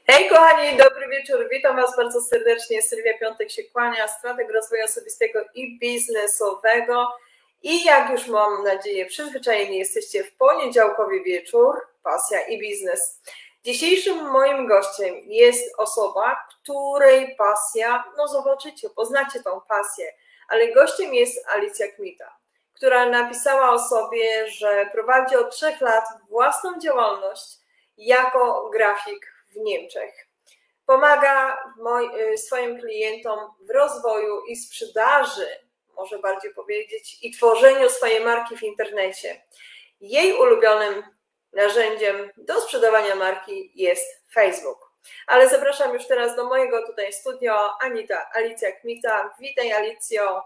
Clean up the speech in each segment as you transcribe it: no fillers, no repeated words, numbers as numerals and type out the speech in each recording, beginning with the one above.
Hej kochani, dobry wieczór, witam Was bardzo serdecznie. Sylwia Piątek się kłania, strateg rozwoju osobistego i biznesowego. I jak już mam nadzieję przyzwyczajeni jesteście w poniedziałkowy wieczór, pasja i biznes. Dzisiejszym moim gościem jest osoba, której pasja, no zobaczycie, poznacie tą pasję, ale gościem jest Alicja Kmita, która napisała o sobie, że prowadzi od 3 lat własną działalność jako grafik w Niemczech. Pomaga swoim klientom w rozwoju i sprzedaży, może bardziej powiedzieć, i tworzeniu swojej marki w internecie. Jej ulubionym narzędziem do sprzedawania marki jest Facebook. Ale zapraszam już teraz do mojego tutaj studio Alicja Kmita. Witaj, Alicjo.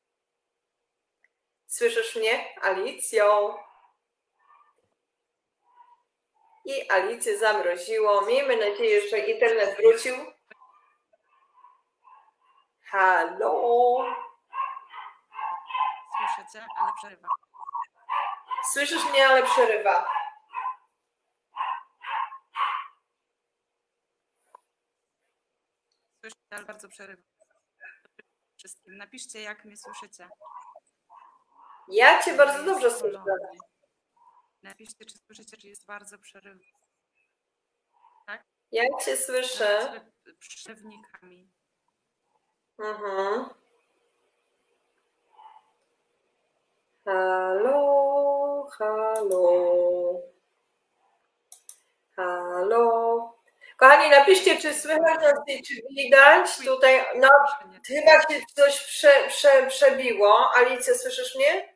Słyszysz mnie, Alicjo? I Alicję zamroziło. Miejmy nadzieję, że internet wrócił. Halo? Słyszę Cię, ale przerywa. Słyszysz mnie, ale przerywa. Słyszę, ale bardzo przerywa. Wszystkim. Napiszcie, jak mnie słyszycie. Ja Cię bardzo dobrze słyszę. Napiszcie, czy słyszycie, czy jest bardzo przerywa. Tak? Ja Cię słyszę. Przerywnikami. Halo, halo. Halo. Kochani, napiszcie, czy słychać nas, czy widać tutaj. No, chyba się coś przebiło. Alicja, słyszysz mnie?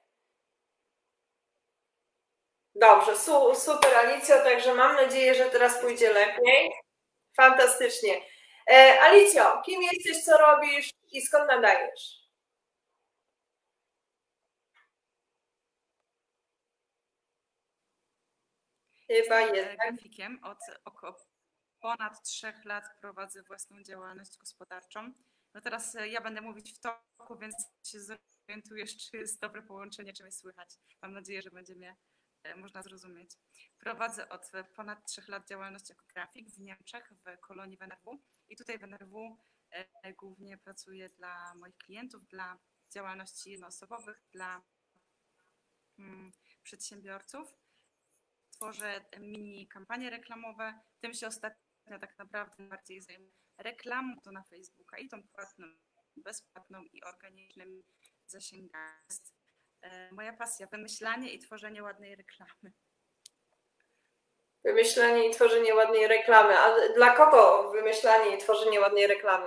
Dobrze, super, Alicjo, także mam nadzieję, że teraz pójdzie lepiej. Fantastycznie. Alicjo, kim jesteś, co robisz i skąd nadajesz? Chyba jest. Grafikiem od około ponad 3 lat prowadzę własną działalność gospodarczą. No teraz ja będę mówić w toku, więc się zorientujesz, czy jest dobre połączenie, czy mnie słychać. Mam nadzieję, że będzie mnie można zrozumieć. Prowadzę od ponad 3 lat działalność jako grafik w Niemczech, w kolonii w NRW. I tutaj w NRW głównie pracuję dla moich klientów, dla działalności jednoosobowych, dla przedsiębiorców. Tworzę mini kampanie reklamowe. Tym się ostatnio tak naprawdę bardziej zajmuję reklamą, to na Facebooka i tą płatną, bezpłatną i organicznym zasięgami. Jest moja pasja, wymyślanie i tworzenie ładnej reklamy. Wymyślanie i tworzenie ładnej reklamy. A dla kogo wymyślanie i tworzenie ładnej reklamy?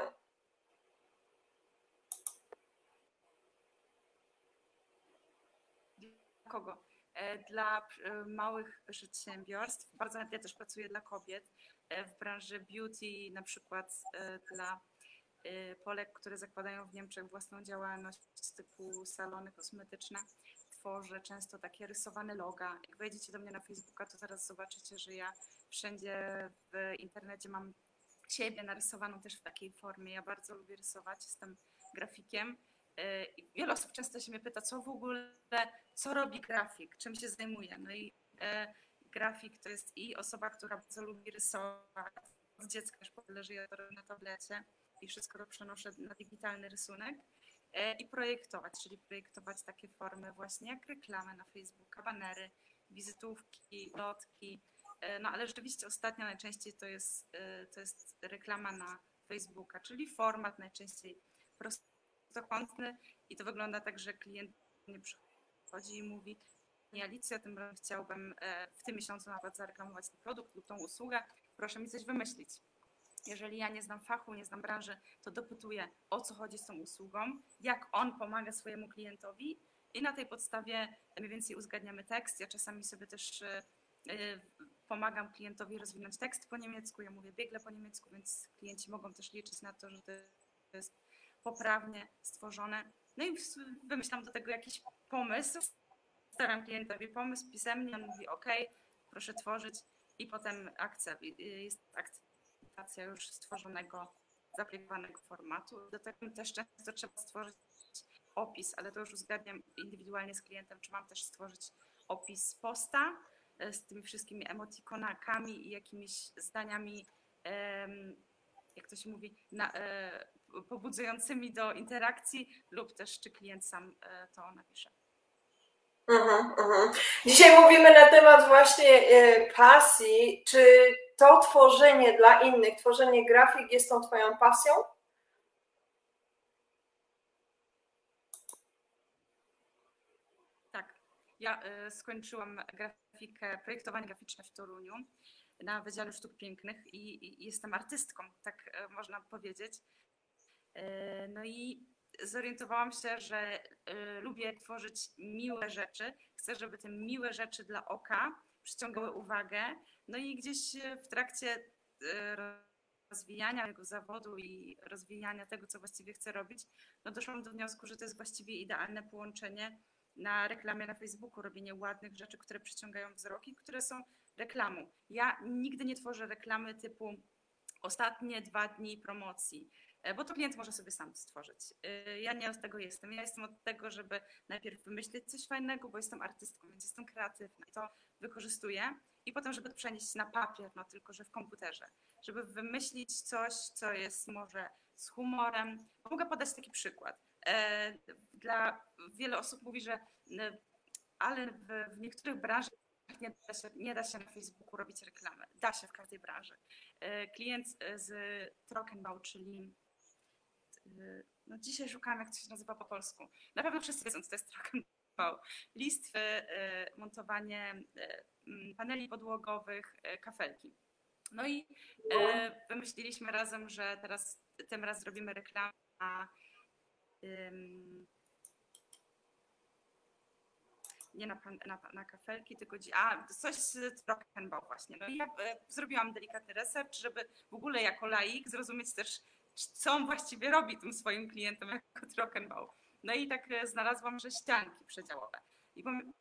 Dla kogo? Dla małych przedsiębiorstw. Bardzo chętnie też pracuję dla kobiet w branży beauty, na przykład dla Polek, które zakładają w Niemczech własną działalność typu salony kosmetyczne. Tworzę często takie rysowane loga. Jak wejdziecie do mnie na Facebooka, to zaraz zobaczycie, że ja wszędzie w internecie mam siebie narysowaną też w takiej formie. Ja bardzo lubię rysować, jestem grafikiem. Wiele osób często się mnie pyta, co robi grafik, czym się zajmuje. No i grafik to jest i osoba, która bardzo lubi rysować. Od dziecka już leży na tablecie i wszystko to przenoszę na digitalny rysunek. I projektować, czyli projektować takie formy właśnie jak reklamy na Facebooka, banery, wizytówki, lotki. No ale rzeczywiście ostatnio najczęściej to jest reklama na Facebooka, czyli format najczęściej prostokątny i to wygląda tak, że klient mnie przychodzi i mówi: Alicja, tym razem chciałbym w tym miesiącu nawet zareklamować ten produkt lub tą usługę, proszę mi coś wymyślić. Jeżeli ja nie znam fachu, nie znam branży, to dopytuję, o co chodzi z tą usługą, jak on pomaga swojemu klientowi i na tej podstawie mniej więcej uzgadniamy tekst. Ja czasami sobie też pomagam klientowi rozwinąć tekst po niemiecku, ja mówię biegle po niemiecku, więc klienci mogą też liczyć na to, że to jest poprawnie stworzone. No i wymyślam do tego jakiś pomysł, stawiam klientowi pomysł pisemnie, on mówi OK, proszę tworzyć i potem jest akceptacja już stworzonego, zaaplikowanego formatu. Do tego też często trzeba stworzyć opis, ale to już uzgadniam indywidualnie z klientem, czy mam też stworzyć opis posta z tymi wszystkimi emotikonami i jakimiś zdaniami jak to się mówi, pobudzającymi do interakcji, lub też czy klient sam to napisze. Dzisiaj mówimy na temat właśnie pasji. Czy to tworzenie dla innych, tworzenie grafik jest tą twoją pasją? Tak. Ja skończyłam grafikę, projektowanie graficzne w Toruniu na Wydziale Sztuk Pięknych i jestem artystką, tak można powiedzieć. No i zorientowałam się, że lubię tworzyć miłe rzeczy. Chcę, żeby te miłe rzeczy dla oka przyciągały uwagę. No i gdzieś w trakcie rozwijania mojego zawodu i rozwijania tego, co właściwie chcę robić, no doszłam do wniosku, że to jest właściwie idealne połączenie na reklamie na Facebooku, robienie ładnych rzeczy, które przyciągają wzrok i które są reklamą. Ja nigdy nie tworzę reklamy typu ostatnie 2 dni promocji, bo to klient może sobie sam stworzyć. Ja nie od tego jestem. Ja jestem od tego, żeby najpierw wymyślić coś fajnego, bo jestem artystką, więc jestem kreatywna i to wykorzystuję. I potem, żeby to przenieść na papier, no tylko, że w komputerze. Żeby wymyślić coś, co jest może z humorem. Mogę podać taki przykład. Wiele osób mówi, że ale w niektórych branżach nie da się na Facebooku robić reklamy. Da się w każdej branży. Klient z Trockenbau, czyli no dzisiaj szukam, jak to się nazywa po polsku. Na pewno wszyscy wiedzą, co to jest Trockenbau. Listwy, montowanie paneli podłogowych, kafelki. No i wymyśliliśmy razem, że tym razem zrobimy reklamę nie na kafelki, tylko coś z Trockenbau właśnie. No i ja zrobiłam delikatny research, żeby w ogóle jako laik zrozumieć też, co on właściwie robi tym swoim klientom jako Trockenbau. No i tak znalazłam, że ścianki przedziałowe. I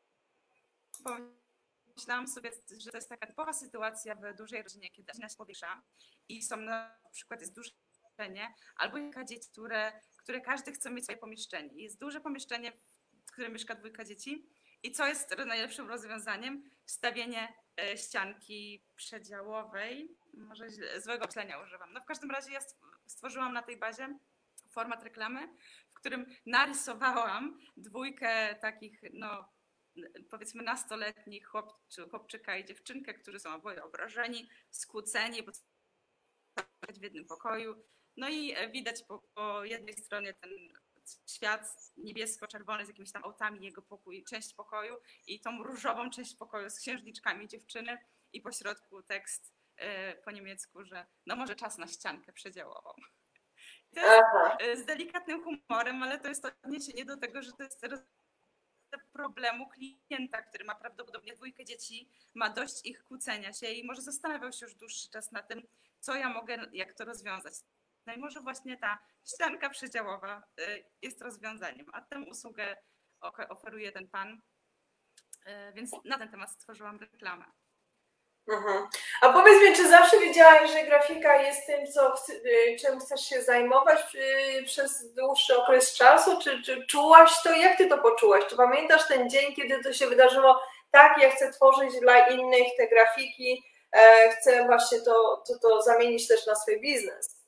pomyślałam sobie, że to jest taka typowa sytuacja w dużej rodzinie, kiedy rodzina się powiększa i są na przykład jest duże pomieszczenie, albo kilka dzieci, które każdy chce mieć swoje pomieszczenie. Jest duże pomieszczenie, w którym mieszka 2 dzieci. I co jest najlepszym rozwiązaniem? Wstawienie ścianki przedziałowej. Może złego myślenia używam. No w każdym razie ja stworzyłam na tej bazie format reklamy, w którym narysowałam 2 takich, no powiedzmy nastoletnich chłopczyka i dziewczynkę, którzy są oboje obrażeni, skłóceni, bo w jednym pokoju. No i widać po jednej stronie ten świat niebiesko-czerwony z jakimiś tam autami, jego pokój, część pokoju i tą różową część pokoju z księżniczkami dziewczyny i po środku tekst po niemiecku, że no może czas na ściankę przedziałową. To jest z delikatnym humorem, ale to jest odniesienie do tego, że to jest problemu klienta, który ma prawdopodobnie 2 dzieci, ma dość ich kłócenia się i może zastanawiał się już dłuższy czas na tym, co ja mogę, jak to rozwiązać. No i może właśnie ta ścianka przedziałowa jest rozwiązaniem, a tę usługę oferuje ten pan, więc na ten temat stworzyłam reklamę. A powiedz mi, czy zawsze wiedziałaś, że grafika jest tym, czym chcesz się zajmować przez dłuższy okres czasu? Czy czułaś to? Jak ty to poczułaś? Czy pamiętasz ten dzień, kiedy to się wydarzyło? Tak, ja chcę tworzyć dla innych te grafiki, chcę właśnie to zamienić też na swój biznes.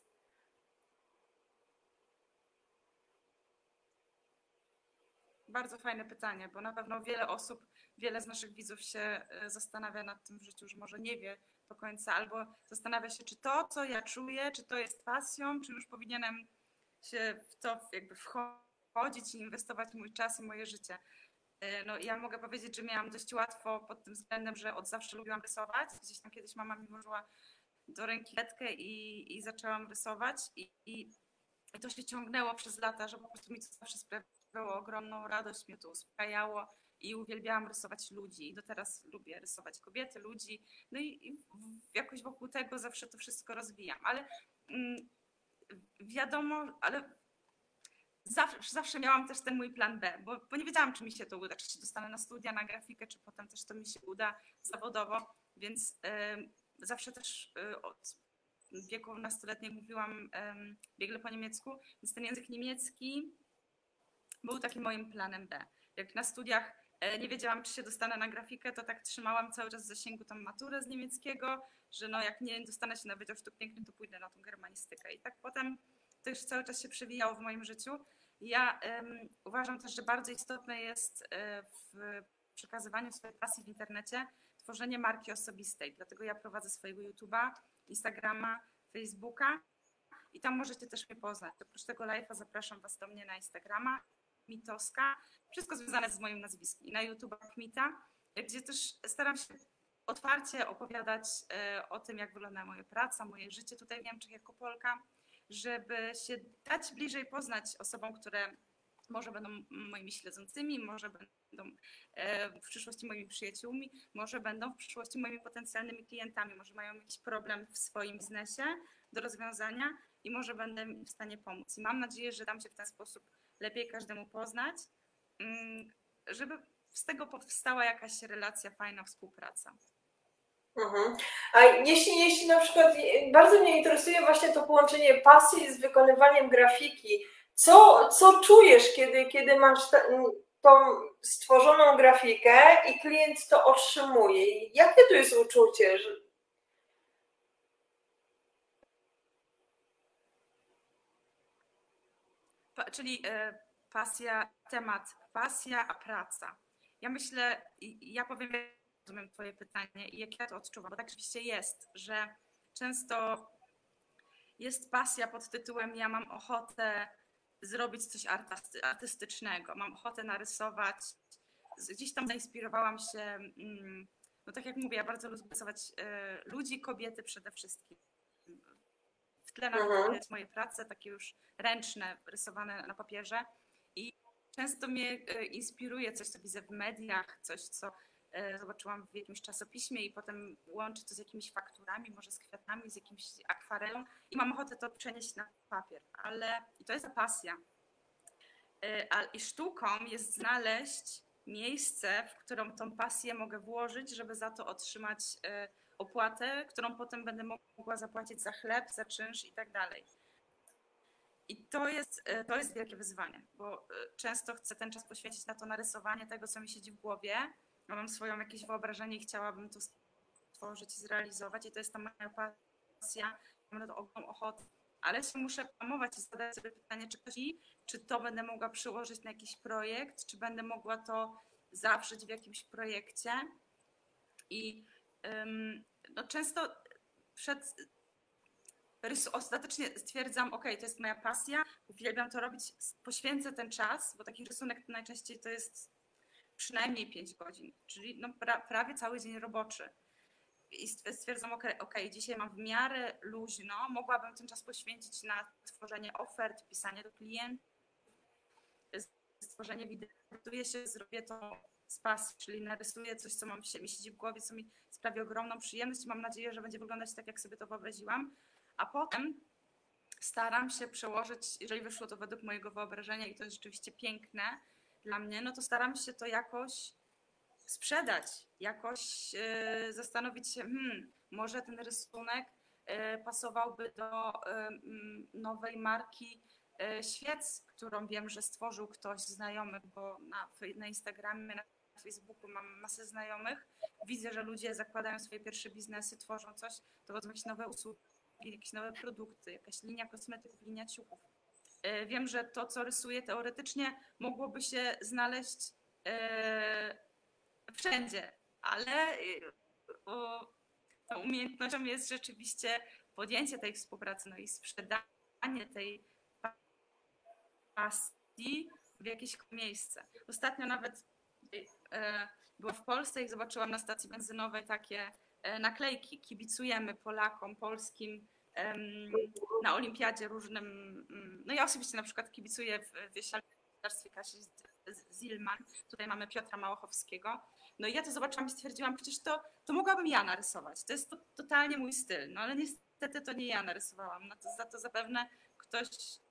Bardzo fajne pytanie, bo na pewno wiele z naszych widzów się zastanawia nad tym w życiu, że może nie wie do końca, albo zastanawia się, czy to, co ja czuję, czy to jest pasją, czy już powinienem się w to jakby wchodzić i inwestować mój czas i moje życie. No ja mogę powiedzieć, że miałam dość łatwo pod tym względem, że od zawsze lubiłam rysować. Gdzieś tam kiedyś mama mi włożyła do ręki kredkę i zaczęłam rysować i to się ciągnęło przez lata, że po prostu mi to zawsze sprawiało ogromną radość, mnie to uspokajało i uwielbiałam rysować ludzi. I do teraz lubię rysować kobiety, ludzi. No i jakoś wokół tego zawsze to wszystko rozwijam. Ale wiadomo, ale zawsze miałam też ten mój plan B, bo nie wiedziałam, czy mi się to uda, czy się dostanę na studia, na grafikę, czy potem też to mi się uda zawodowo, więc zawsze też od wieku nastoletniego mówiłam biegle po niemiecku, więc ten język niemiecki był takim moim planem B. Jak na studiach Nie wiedziałam, czy się dostanę na grafikę, to tak trzymałam cały czas w zasięgu tą maturę z niemieckiego, że no jak nie dostanę się na Wydział Sztuk Pięknych, to pójdę na tą germanistykę. I tak potem to już cały czas się przewijało w moim życiu. Ja uważam też, że bardzo istotne jest w przekazywaniu swojej pasji w internecie tworzenie marki osobistej. Dlatego ja prowadzę swojego YouTube'a, Instagrama, Facebooka i tam możecie też mnie poznać. Oprócz tego live'a zapraszam Was do mnie na Instagrama, Kmitowska, wszystko związane z moim nazwiskiem i na YouTube'a Kmita, gdzie też staram się otwarcie opowiadać o tym, jak wygląda moja praca, moje życie tutaj w Niemczech jako Polka, żeby się dać bliżej poznać osobom, które może będą moimi śledzącymi, może będą w przyszłości moimi przyjaciółmi, może będą w przyszłości moimi potencjalnymi klientami, może mają jakiś problem w swoim biznesie do rozwiązania i może będę im w stanie pomóc. I mam nadzieję, że dam się w ten sposób lepiej każdemu poznać, żeby z tego powstała jakaś relacja, fajna współpraca. Mhm. A jeśli na przykład, bardzo mnie interesuje właśnie to połączenie pasji z wykonywaniem grafiki. Co czujesz, kiedy masz tą stworzoną grafikę i klient to otrzymuje? Jakie to jest uczucie? Czyli pasja, temat pasja, a praca. Ja myślę, ja powiem, jak rozumiem Twoje pytanie i jak ja to odczuwam, bo tak rzeczywiście jest, że często jest pasja pod tytułem ja mam ochotę zrobić coś artystycznego, mam ochotę narysować. Gdzieś tam zainspirowałam się, no tak jak mówię, ja bardzo lubię rysować ludzi, kobiety przede wszystkim. W tle nawet moje prace, takie już ręczne, rysowane na papierze i często mnie inspiruje coś, co widzę w mediach, coś, co zobaczyłam w jakimś czasopiśmie i potem łączę to z jakimiś fakturami, może z kwiatami, z jakimś akwarelą i mam ochotę to przenieść na papier, i to jest pasja. I sztuką jest znaleźć miejsce, w którą tą pasję mogę włożyć, żeby za to otrzymać opłatę, którą potem będę mogła zapłacić za chleb, za czynsz i tak dalej. I to jest wielkie wyzwanie, bo często chcę ten czas poświęcić na to narysowanie tego, co mi siedzi w głowie. Mam swoją jakieś wyobrażenie i chciałabym to stworzyć i zrealizować i to jest ta moja pasja, mam na to ogromną ochotę, ale się muszę hamować i zadać sobie pytanie, czy to będę mogła przyłożyć na jakiś projekt, czy będę mogła to zawrzeć w jakimś projekcie i no często ostatecznie stwierdzam, ok, to jest moja pasja, uwielbiam to robić, poświęcę ten czas, bo taki rysunek najczęściej to jest przynajmniej 5 godzin, czyli no prawie cały dzień roboczy. I stwierdzam, ok, dzisiaj mam w miarę luźno, mogłabym ten czas poświęcić na tworzenie ofert, pisanie do klientów, stworzenie wideo, zrobię to z pasji, czyli narysuję coś, co mi siedzi w głowie, co mi sprawi ogromną przyjemność i mam nadzieję, że będzie wyglądać tak, jak sobie to wyobraziłam, a potem staram się przełożyć, jeżeli wyszło to według mojego wyobrażenia i to jest rzeczywiście piękne dla mnie, no to staram się to jakoś sprzedać, jakoś zastanowić się, może ten rysunek pasowałby do nowej marki świec, którą wiem, że stworzył ktoś z znajomych, bo na Instagramie, na Facebooku mam masę znajomych. Widzę, że ludzie zakładają swoje pierwsze biznesy, tworzą coś, dochodzą jakieś nowe usługi, jakieś nowe produkty, jakaś linia kosmetyków, linia ciuchów. Wiem, że to, co rysuję teoretycznie, mogłoby się znaleźć wszędzie, ale tą umiejętnością jest rzeczywiście podjęcie tej współpracy, no i sprzedanie tej pasji w jakieś miejsce. Ostatnio nawet byłam w Polsce i zobaczyłam na stacji benzynowej takie naklejki, kibicujemy Polakom, polskim na olimpiadzie różnym. No ja osobiście na przykład kibicuję w wioślarstwie Kasi Zilman, tutaj mamy Piotra Małochowskiego. No i ja to zobaczyłam i stwierdziłam, przecież to mogłabym ja narysować. To jest totalnie mój styl, no ale niestety to nie ja narysowałam. No to za to zapewne ktoś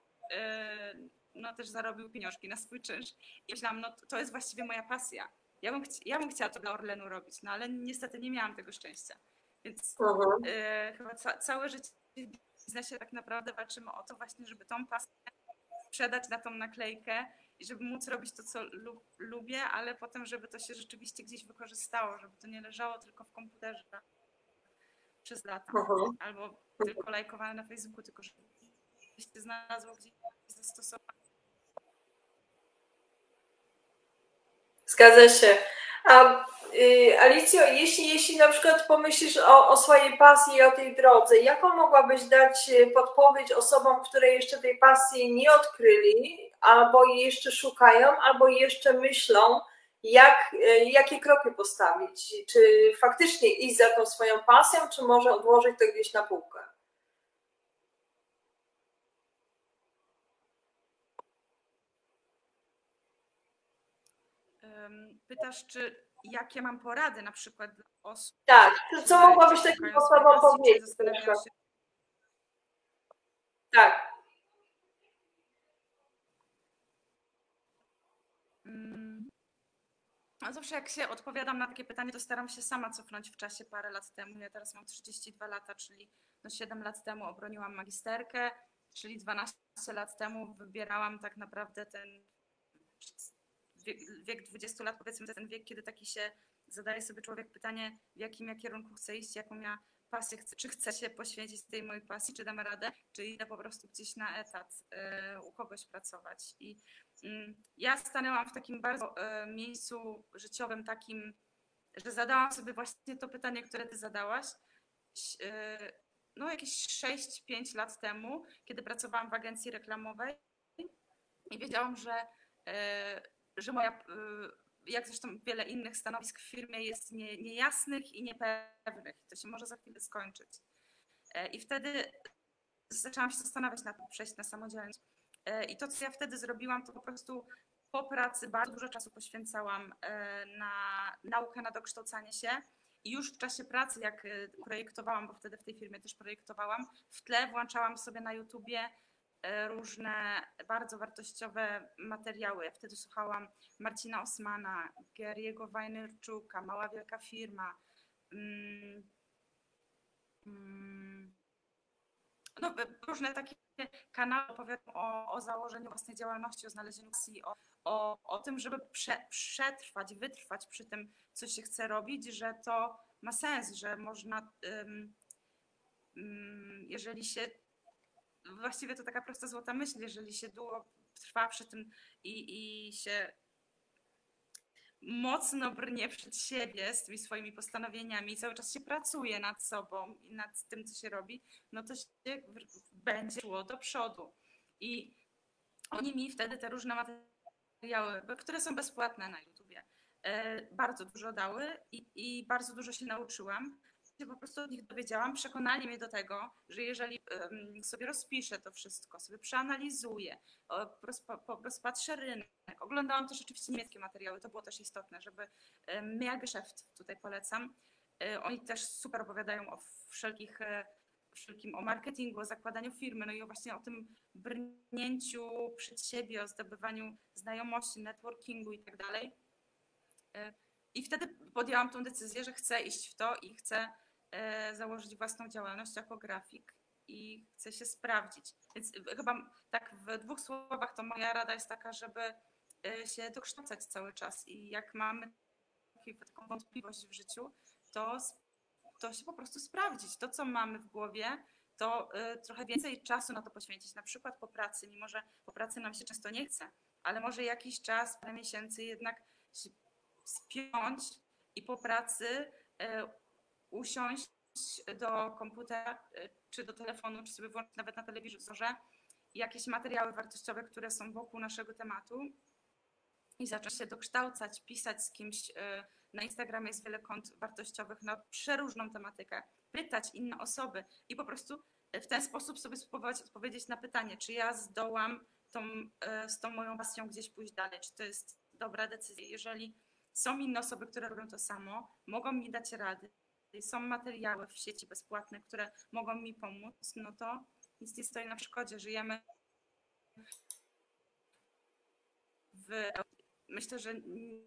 no też zarobił pieniążki na swój czynsz. I myślałam, no to jest właściwie moja pasja. Ja bym chciała to dla Orlenu robić, no ale niestety nie miałam tego szczęścia. Więc chyba całe życie w biznesie tak naprawdę walczymy o to właśnie, żeby tą pasję sprzedać na tą naklejkę i żeby móc robić to, co lubię, ale potem, żeby to się rzeczywiście gdzieś wykorzystało, żeby to nie leżało tylko w komputerze przez lata, albo tylko lajkowane na Facebooku, tylko żeby się znalazło gdzieś zastosowane. Zgadza się. A Alicjo, jeśli na przykład pomyślisz o swojej pasji i o tej drodze, jaką mogłabyś dać podpowiedź osobom, które jeszcze tej pasji nie odkryli, albo jej jeszcze szukają, albo jeszcze myślą, jakie kroki postawić? Czy faktycznie iść za tą swoją pasją, czy może odłożyć to gdzieś na półkę? Pytasz, czy jakie mam porady na przykład dla osób? Tak, co mogłabyś takim osobom powiedzieć? Zastanawiają się. Tak. A zawsze jak się odpowiadam na takie pytanie, to staram się sama cofnąć w czasie parę lat temu. Ja teraz mam 32 lata, czyli 7 lat temu obroniłam magisterkę, czyli 12 lat temu wybierałam tak naprawdę ten wiek 20 lat, powiedzmy ten wiek, kiedy taki się zadaje sobie człowiek pytanie, w jakim ja kierunku chcę iść, jaką ja pasję chcę, czy chcę się poświęcić tej mojej pasji, czy dam radę, czy idę po prostu gdzieś na etat u kogoś pracować. I ja stanęłam w takim bardzo miejscu życiowym takim, że zadałam sobie właśnie to pytanie, które ty zadałaś, no jakieś 6-5 lat temu, kiedy pracowałam w agencji reklamowej i wiedziałam, że moja, jak zresztą wiele innych stanowisk w firmie jest niejasnych i niepewnych. To się może za chwilę skończyć. I wtedy zaczęłam się zastanawiać nad tym, przejść na samodzielność. I to, co ja wtedy zrobiłam, to po prostu po pracy bardzo dużo czasu poświęcałam na naukę, na dokształcanie się. I już w czasie pracy, jak projektowałam, bo wtedy w tej firmie też projektowałam, w tle włączałam sobie na YouTubie różne bardzo wartościowe materiały. Ja wtedy słuchałam Marcina Osmana, Gary'ego Vaynerchuka, Mała Wielka Firma. No, różne takie kanały opowiadają o założeniu własnej działalności, o znalezieniu pasji, o tym, żeby przetrwać, wytrwać przy tym, co się chce robić, że to ma sens, że można, jeżeli się, właściwie to taka prosta złota myśl, jeżeli się długo trwa przy tym i się mocno brnie przed siebie z tymi swoimi postanowieniami i cały czas się pracuje nad sobą i nad tym, co się robi, no to się będzie szło do przodu. I oni mi wtedy te różne materiały, które są bezpłatne na YouTubie, bardzo dużo dały i bardzo dużo się nauczyłam. Się po prostu od nich dowiedziałam, przekonali mnie do tego, że jeżeli sobie rozpiszę to wszystko, sobie przeanalizuję, rozpatrzę rynek, oglądałam też oczywiście niemieckie materiały, to było też istotne, żeby Mehrgeschäft tutaj polecam. Oni też super opowiadają o wszelkim o marketingu, o zakładaniu firmy, no i właśnie o tym brnięciu przed siebie, o zdobywaniu znajomości, networkingu i tak dalej. I wtedy podjęłam tą decyzję, że chcę iść w to i chcę założyć własną działalność jako grafik i chcę się sprawdzić. Więc chyba tak w 2 słowach to moja rada jest taka, żeby się dokształcać cały czas i jak mamy taką wątpliwość w życiu, to się po prostu sprawdzić. To, co mamy w głowie, to trochę więcej czasu na to poświęcić, na przykład po pracy, mimo że po pracy nam się często nie chce, ale może jakiś czas, parę miesięcy jednak się spiąć i po pracy usiąść do komputera, czy do telefonu, czy sobie włączyć nawet na telewizorze jakieś materiały wartościowe, które są wokół naszego tematu i zacząć się dokształcać, pisać z kimś. Na Instagramie jest wiele kont wartościowych na przeróżną tematykę, pytać inne osoby i po prostu w ten sposób sobie spróbować odpowiedzieć na pytanie, czy ja zdołam z tą moją pasją gdzieś pójść dalej, czy to jest dobra decyzja. Jeżeli są inne osoby, które robią to samo, mogą mi dać rady, są materiały w sieci bezpłatne, które mogą mi pomóc, no to nic nie stoi na przeszkodzie. Żyjemy myślę, że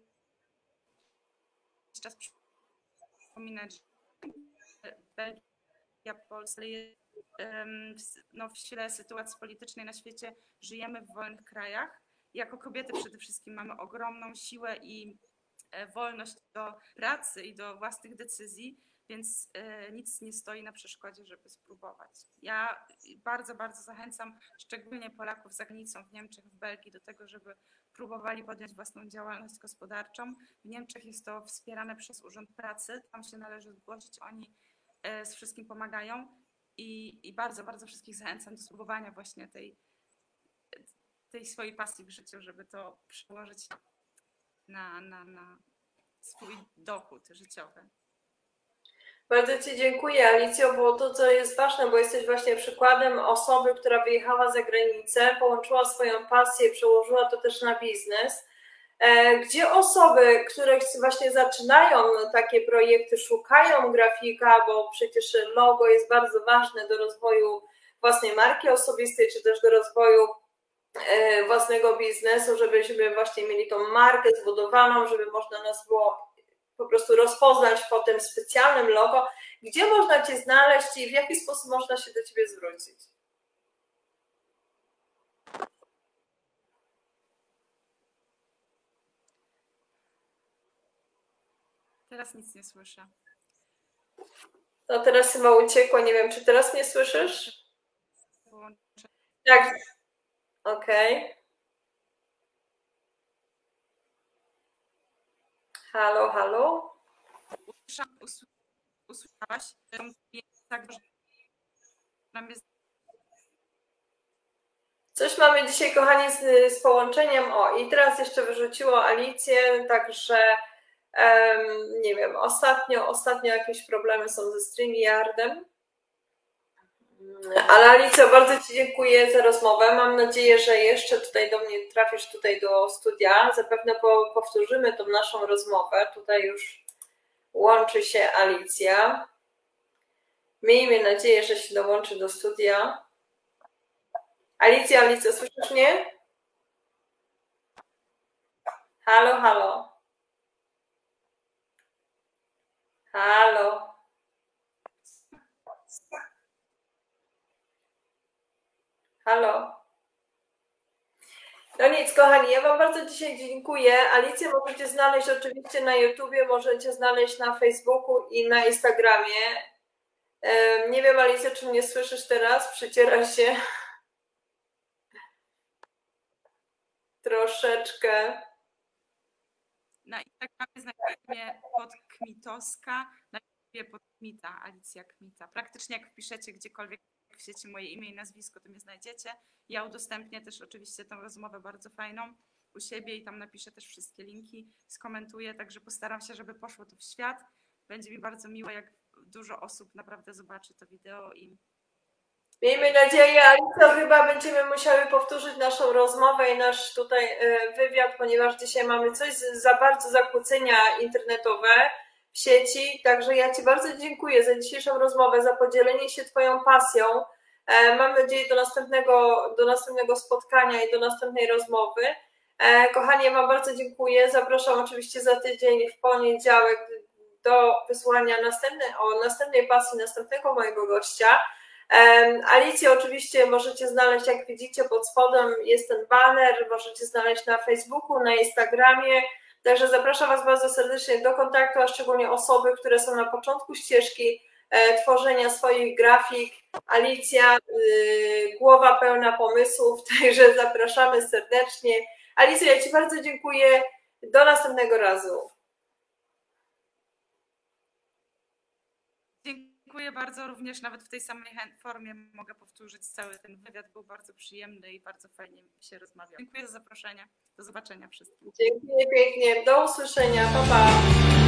czas przypominać, że Belgia, Polska no w sile sytuacji politycznej na świecie żyjemy w wolnych krajach jako kobiety przede wszystkim mamy ogromną siłę i wolność do pracy i do własnych decyzji, więc nic nie stoi na przeszkodzie, żeby spróbować. Ja bardzo, bardzo zachęcam szczególnie Polaków za granicą w Niemczech, w Belgii do tego, żeby próbowali podjąć własną działalność gospodarczą. W Niemczech jest to wspierane przez Urząd Pracy, tam się należy zgłosić, oni z wszystkim pomagają i bardzo, bardzo wszystkich zachęcam do spróbowania właśnie tej swojej pasji w życiu, żeby to przełożyć na swój dochód życiowy. Bardzo Ci dziękuję, Alicjo, bo to, co jest ważne, bo jesteś właśnie przykładem osoby, która wyjechała za granicę, połączyła swoją pasję, przełożyła to też na biznes. Gdzie osoby, które właśnie zaczynają takie projekty, szukają grafika, bo przecież logo jest bardzo ważne do rozwoju własnej marki osobistej, czy też do rozwoju własnego biznesu, żebyśmy właśnie mieli tą markę zbudowaną, żeby można nas było po prostu rozpoznać po tym specjalnym logo. Gdzie można Cię znaleźć i w jaki sposób można się do Ciebie zwrócić? Teraz nic nie słyszę. No teraz chyba uciekła, nie wiem, czy teraz mnie słyszysz? Tak. Okej. Halo, halo? Usłyszałaś? Tak, że nam jest... Coś mamy dzisiaj, kochani, z połączeniem. O, i teraz jeszcze wyrzuciło Alicję, także nie wiem, ostatnio jakieś problemy są ze StreamYardem. Ale Alicjo, bardzo Ci dziękuję za rozmowę. Mam nadzieję, że jeszcze tutaj do mnie trafisz tutaj do studia. Zapewne powtórzymy tą naszą rozmowę. Tutaj już łączy się Alicja. Miejmy nadzieję, że się dołączy do studia. Alicja, słyszysz mnie? Halo, halo. Halo. Halo. No nic, kochani, ja Wam bardzo dzisiaj dziękuję. Alicję możecie znaleźć oczywiście na YouTubie, możecie znaleźć na Facebooku i na Instagramie. Nie wiem, Alicja, czy mnie słyszysz teraz? Przyciera się troszeczkę. Na Instagramie znajduje mnie pod Kmitowska, na YouTubie pod Kmita, Alicja Kmita. Praktycznie jak wpiszecie gdziekolwiek w sieci moje imię i nazwisko, to mnie znajdziecie. Ja udostępnię też oczywiście tę rozmowę bardzo fajną u siebie i tam napiszę też wszystkie linki, skomentuję, także postaram się, żeby poszło to w świat. Będzie mi bardzo miło, jak dużo osób naprawdę zobaczy to wideo i... Miejmy nadzieję, Alicja, chyba będziemy musiały powtórzyć naszą rozmowę i nasz tutaj wywiad, ponieważ dzisiaj mamy coś za bardzo zakłócenia internetowe w sieci, także ja Ci bardzo dziękuję za dzisiejszą rozmowę, za podzielenie się Twoją pasją. Mam nadzieję do następnego spotkania i do następnej rozmowy. Kochani, ja Wam bardzo dziękuję. Zapraszam oczywiście za tydzień w poniedziałek do wysłania o następnej pasji następnego mojego gościa. Alicję oczywiście możecie znaleźć, jak widzicie, pod spodem jest ten baner, możecie znaleźć na Facebooku, na Instagramie, także zapraszam Was bardzo serdecznie do kontaktu, a szczególnie osoby, które są na początku ścieżki tworzenia swoich grafik. Alicja, głowa pełna pomysłów, także zapraszamy serdecznie. Alicja, ja Ci bardzo dziękuję, do następnego razu. Dziękuję bardzo, również nawet w tej samej formie mogę powtórzyć cały ten wywiad, był bardzo przyjemny i bardzo fajnie się rozmawiało. Dziękuję za zaproszenie, do zobaczenia wszystkim. Dziękuję pięknie, do usłyszenia, pa pa.